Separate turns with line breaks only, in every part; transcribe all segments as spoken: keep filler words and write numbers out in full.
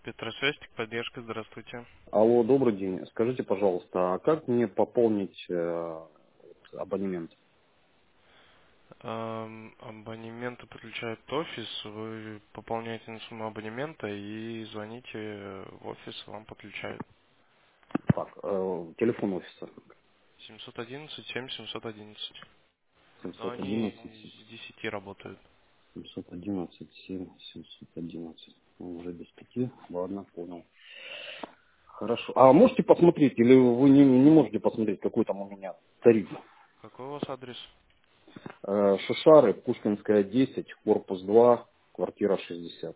Петросвязь, поддержка, здравствуйте.
Алло, добрый день. Скажите, пожалуйста, а как мне пополнить э, абонемент?
Эм, абонементы подключает офис, вы пополняете на сумму абонемента и звоните в офис, вам подключают.
Так, э, телефон офиса
семьсот одиннадцать семь семьсот одиннадцать. Но
семьсот
они
одиннадцать
с десяти работают.
семьсот одиннадцать семь семьсот одиннадцать. Ну, уже без пяти. Ладно, понял. Хорошо. А можете посмотреть, или вы не, не можете посмотреть, какой там у меня тариф?
Какой у вас адрес?
Э, Шишары, Пушкинская, десять, корпус два, квартира шестьдесят.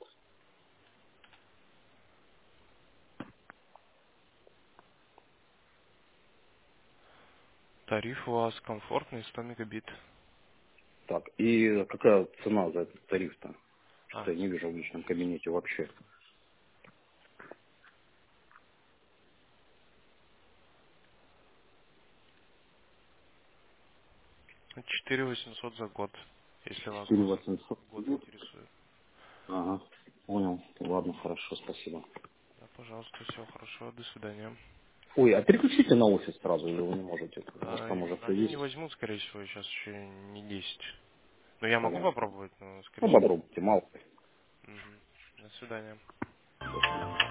Тариф у вас комфортный, сто мегабит.
Так, и какая цена за этот тариф-то?
А,
Что-то я не вижу в личном кабинете вообще.
четыре восемьсот за год, если вас
четыре
год
восемьсот.
интересует.
Ага, понял. Ладно, хорошо, спасибо.
Да, пожалуйста, всего хорошего, до свидания.
Ой, а переключите на офис сразу, или вы не можете? Может,
А,
там уже все
они не
есть?
возьмут, скорее всего, сейчас еще не десять. Ну, я могу
Понятно.
попробовать, но, скорее
Ну,
всего.
попробуйте, мало.
Мгм. До свидания.
До свидания.